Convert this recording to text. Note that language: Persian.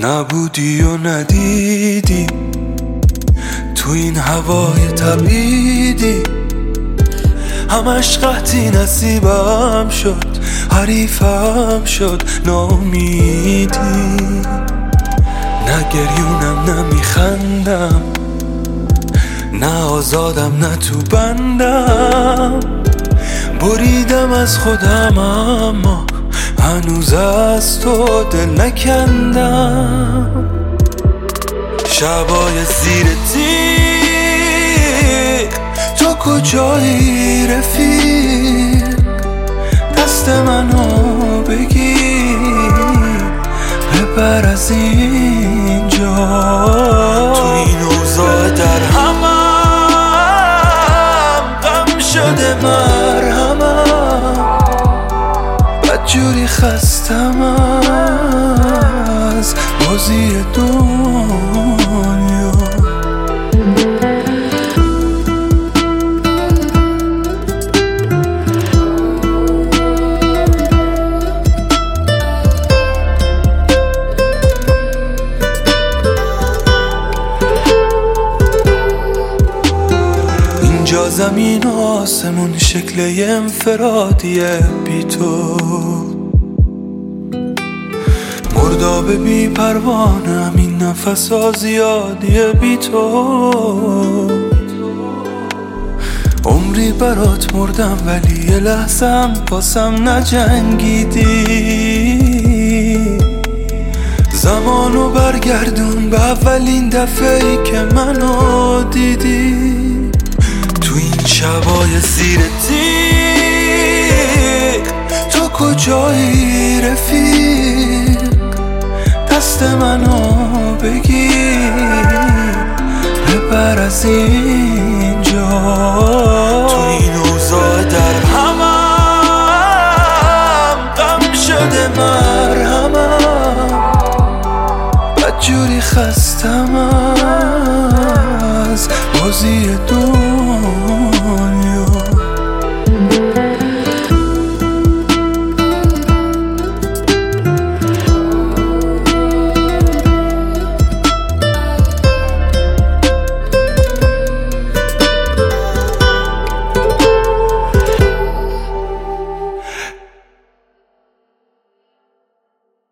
نبودی و ندیدی تو این هوای تبعیدی، همش قحطی نصیبم شد، حریفم شد ناامیدی. نه گریونم نه میخندم، نه آزادم نه تو بندم، بریدم از خودم اما هنوز از تو دل نکندم. شبای زیر تیغ تو کجایی رفیق، دست منو بگیر ببر از اینجا. تو این اوضاع در همم غم شده مرهمم، بدجوری خستم از بازی دنیا. اینجا زمین و آسمون شکل انفرادیه بی تو، مردابه بی پروانم، این نفس ها زیادیه بی تو. عمری برات مردم ولی یه لحظم پاسم نجنگیدی. زمانو برگردون به اولین دفعه‌ای که منو دیدی. تو این شبای زیر تیغ تو کجایی رفیق، دست منو بگیر ببر از اینجا. تو این اوضاع در همم غم شده مرهمم، بدجوری خستم از بازی